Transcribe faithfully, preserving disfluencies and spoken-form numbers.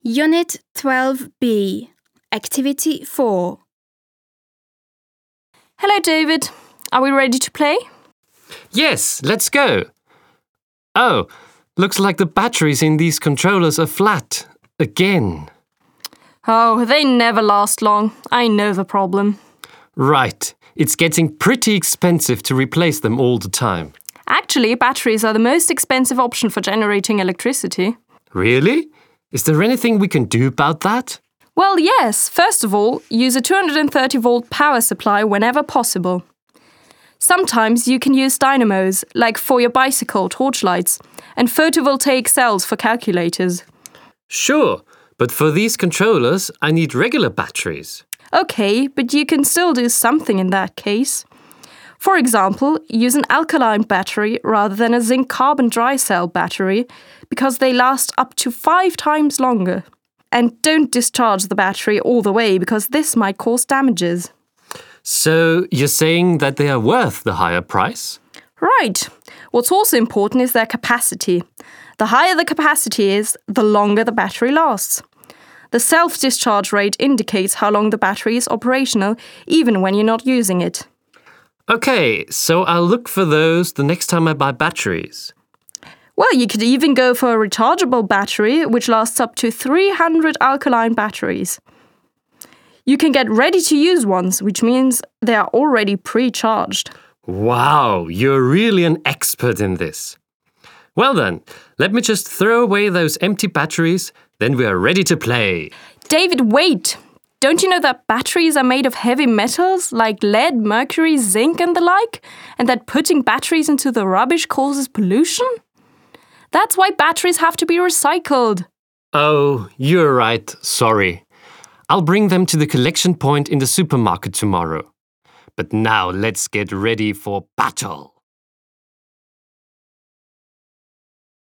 Unit twelve B, Activity four. Hello, David. Are we ready to play? Yes, let's go. Oh, looks like the batteries in these controllers are flat. Again. Oh, they never last long. I know the problem. Right. It's getting pretty expensive to replace them all the time. Actually, batteries are the most expensive option for generating electricity. Really? Is there anything we can do about that? Well, yes. First of all, use a two hundred thirty volt power supply whenever possible. Sometimes you can use dynamos, like for your bicycle torchlights, and photovoltaic cells for calculators. Sure, but for these controllers, I need regular batteries. Okay, but you can still do something in that case. For example, use an alkaline battery rather than a zinc-carbon dry cell battery, because they last up to five times longer. And don't discharge the battery all the way, because this might cause damages. So you're saying that they are worth the higher price? Right. What's also important is their capacity. The higher the capacity is, the longer the battery lasts. The self-discharge rate indicates how long the battery is operational, even when you're not using it. Okay, so I'll look for those the next time I buy batteries. Well, you could even go for a rechargeable battery, which lasts up to three hundred alkaline batteries. You can get ready-to-use ones, which means they are already pre-charged. Wow, you're really an expert in this. Well then, let me just throw away those empty batteries, then we are ready to play. David, wait! Don't you know that batteries are made of heavy metals like lead, mercury, zinc and the like? And that putting batteries into the rubbish causes pollution? That's why batteries have to be recycled. Oh, you're right, sorry. I'll bring them to the collection point in the supermarket tomorrow. But now let's get ready for battle.